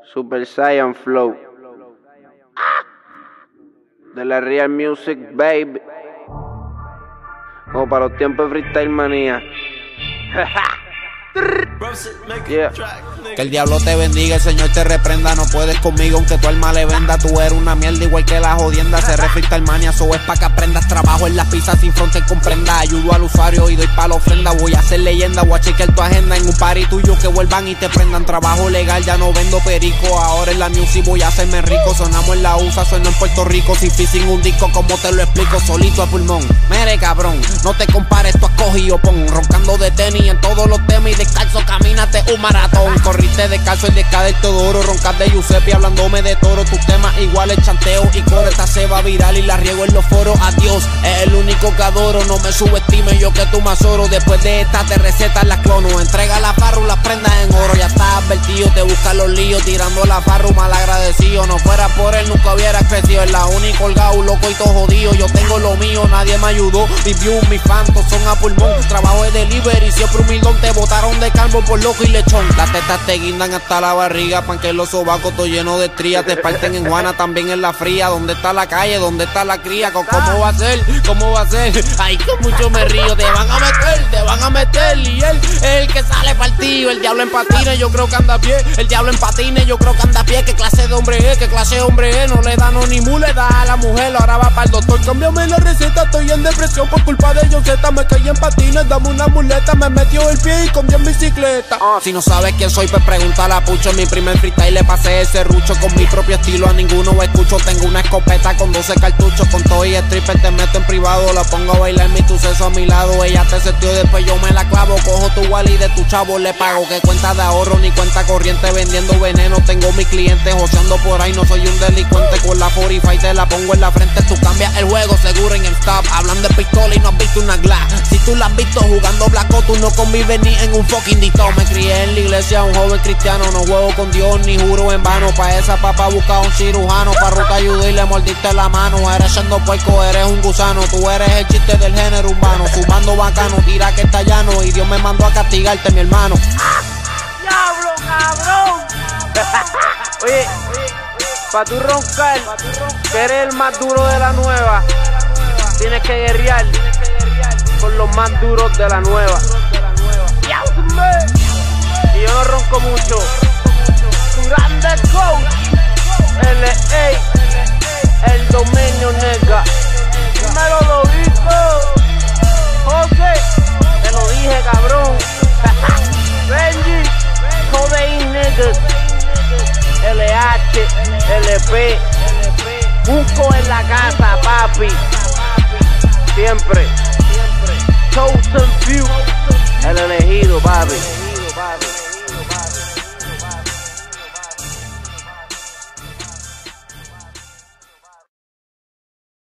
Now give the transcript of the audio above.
Super Saiyan Flow de la Real Music, baby. Como para los tiempos de Freestyle Manía. Yeah. Que el diablo te bendiga, el Señor te reprenda. No puedes conmigo aunque tu alma le venda. Tú eres una mierda igual que la jodienda. Se refrita el mania, so es pa' que aprendas. Trabajo en las pizzas sin fronte comprenda. Ayudo al usuario y doy pa' la ofrenda. Voy a hacer leyenda, voy a chequear tu agenda. En un party tuyo que vuelvan y te prendan. Trabajo legal, ya no vendo perico. Ahora en la music voy a hacerme rico. Sonamos en la USA, sueno en Puerto Rico. Sin fin, sin un disco, como te lo explico, solito a pulmón. Mere cabrón, no te compares, tú has cogido pon. Roncando de tenis en todos los temas y descalzo camínate un maratón. Corriste descalzo el desca del Todoro. Roncas de Giuseppe hablándome de toro. Tus temas iguales chanteo y coro. Esta se va viral y la riego en los foros. Adiós, es el único que adoro. No me subestimes, yo que tú más oro. Después de esta te recetas las clono. Entrega la farru, las prendas en oro. Ya estás advertido, te buscan los líos. Tirando la farru, mal agradecido. No fuera por él, nunca hubiera crecido. Es la única colgado, loco y todo jodido. Yo tengo lo mío, nadie me ayudó. Mis views, mis fans, son a pulmón. Trabajo de delivery, siempre humildón. Te botaron de calvo por loco y lechón. Las tetas te guindan hasta la barriga. Pan que los sobacos todo lleno de estrías. Te parten en Juana, también en la fría. ¿Dónde está la calle? ¿Dónde está la cría? ¿Cómo va a ser? ¿Cómo va a ser? Ay, que mucho me río. Te van a meter, te van a meter. Y él es el que sale partido. El diablo en patines, yo creo que anda a pie. El diablo en patines, yo creo que anda a pie. ¿Qué clase de hombre es? ¿Qué clase de hombre es? No le da no ni mu, le da a la mujer. Ahora va para el doctor. Cámbiame la receta, estoy en depresión por culpa de Joseta. Me caí en patines, dame una muleta. Me metió el pie y cambié en bicicleta. Si no sabes quién soy, pues pregúntale a Pucho. En mi primer freestyle le pasé ese rucho. Con mi propio estilo a ninguno escucho. Tengo una escopeta con 12 cartuchos. Con todo y stripper te meto en privado. La pongo a bailar mi suceso a mi lado. Ella te setió y después yo me la clavo. Cojo tu wallet y de tu chavo le pago. Que cuenta de ahorro ni cuenta corriente. Vendiendo veneno, tengo mis clientes joseando por ahí. No soy un delincuente. Con la 45 te la pongo en la frente. Tú cambias el juego seguro en el stop. Hablan de pistola y no has visto una glass. Si tú la has visto jugando blanco, tú no convives ni en un fucking dito. Me crié en la iglesia, un joven cristiano. No juego con Dios ni juro en vano. Pa' esa papa busca un cirujano. Pa' ruta ayuda y le mordiste la mano. Eres siendo puerco, eres un gusano. Tú eres el chiste del género urbano. Fumando bacano, tira que está llano. Y Dios me mandó a castigarte, mi hermano. ¡Diablo, cabrón! Oye, pa' tú roncar, que eres el más duro de la nueva, tienes que guerrear con los más duros de la nueva. Y yo no ronco mucho. Grande Coach, LA, el dominio nega. Dímelo, Lobito. José, te lo dije, cabrón. Benji, Codeine niggas. LH, LP. Busco en la casa, papi. Siempre. Chosen few. El elegido, papi.